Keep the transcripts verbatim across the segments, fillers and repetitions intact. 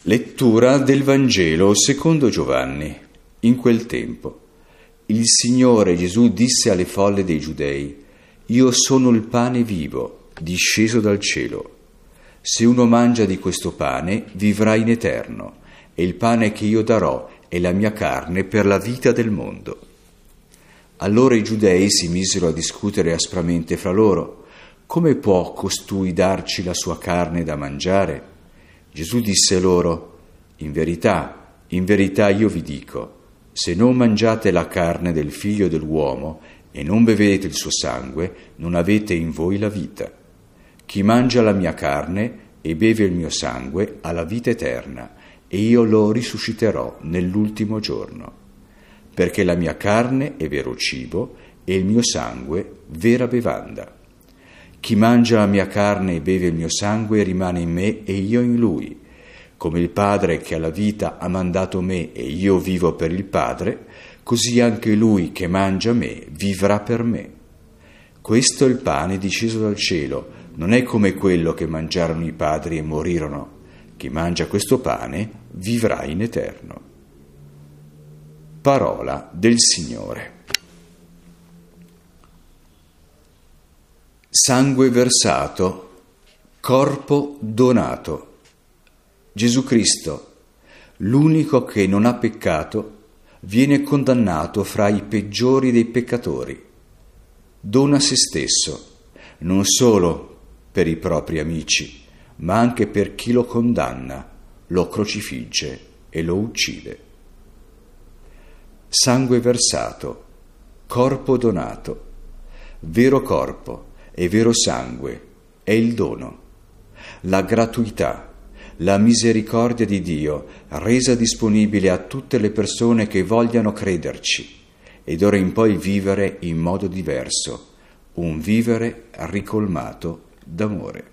Lettura del Vangelo secondo Giovanni. In quel tempo, il Signore Gesù disse alle folle dei Giudei: «Io sono il pane vivo, disceso dal cielo. Se uno mangia di questo pane, vivrà in eterno, e il pane che io darò è la mia carne per la vita del mondo». Allora i Giudei si misero a discutere aspramente fra loro: «Come può costui darci la sua carne da mangiare?» Gesù disse loro: «In verità, in verità io vi dico, se non mangiate la carne del Figlio dell'uomo e non bevete il suo sangue, non avete in voi la vita. Chi mangia la mia carne e beve il mio sangue ha la vita eterna, e io lo risusciterò nell'ultimo giorno. Perché la mia carne è vero cibo e il mio sangue vera bevanda. Chi mangia la mia carne e beve il mio sangue rimane in me e io in lui. Come il Padre che ha la vita ha mandato me e io vivo per il Padre, così anche lui che mangia me vivrà per me. Questo è il pane disceso dal cielo, non è come quello che mangiarono i padri e morirono. Chi mangia questo pane vivrà in eterno». Parola del Signore. Sangue versato, corpo donato. Gesù Cristo, l'unico che non ha peccato, viene condannato fra i peggiori dei peccatori. Dona se stesso, non solo per i propri amici, ma anche per chi lo condanna, lo crocifigge e lo uccide. Sangue versato, corpo donato, vero corpo e vero sangue è il dono, la gratuità, la misericordia di Dio resa disponibile a tutte le persone che vogliano crederci ed ora in poi vivere in modo diverso, un vivere ricolmato d'amore.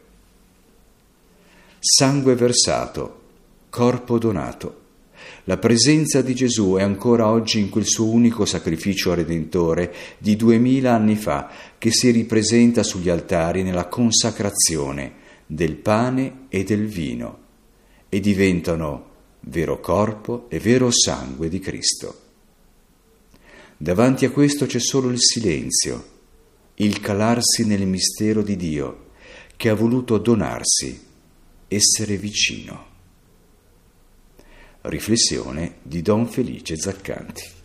Sangue versato, corpo donato. La presenza di Gesù è ancora oggi in quel suo unico sacrificio redentore di duemila anni fa, che si ripresenta sugli altari nella consacrazione del pane e del vino e diventano vero corpo e vero sangue di Cristo. Davanti a questo c'è solo il silenzio, il calarsi nel mistero di Dio che ha voluto donarsi, essere vicino. Riflessione di Don Felice Zaccanti.